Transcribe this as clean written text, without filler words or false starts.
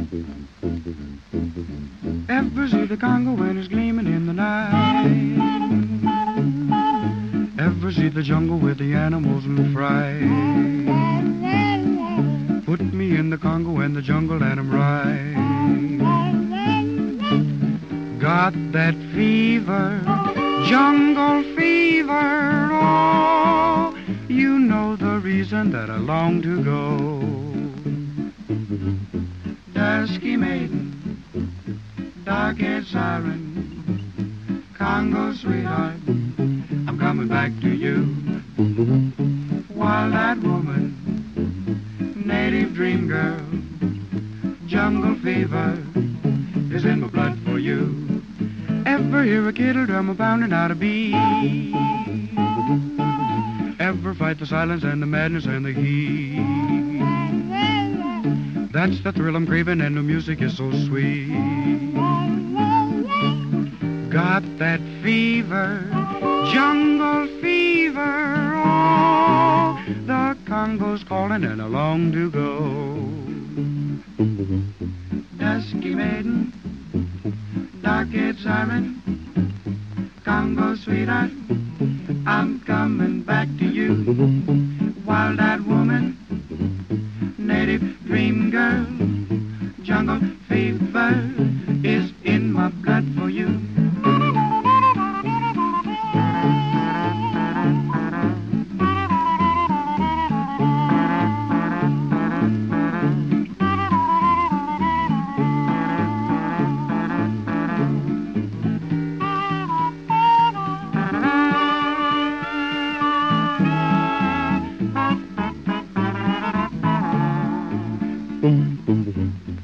Ever see the Congo when it's gleaming in the night? Ever see the jungle with the animals in fright? Put me in the Congo and the jungle and I'm right. Got that fever, jungle fever, oh, you know the reason that I long to go. Dusky maiden, dark-haired siren, Congo sweetheart, I'm coming back to you. Wild-eyed woman, native dream girl, jungle fever is in my blood for you. Ever hear a kettle drum a-pounding out a beat? Ever fight the silence and the madness and the heat? That's the thrill I'm craving and the music is so sweet. Got that fever, jungle fever, oh, the Congo's calling and I long to go. Dusky maiden, dark-haired siren, Congo sweetheart, I'm coming back to you. Wild-eyed woman, native dream girl, jungle fever is in my blood for you. Boom, boom, boom.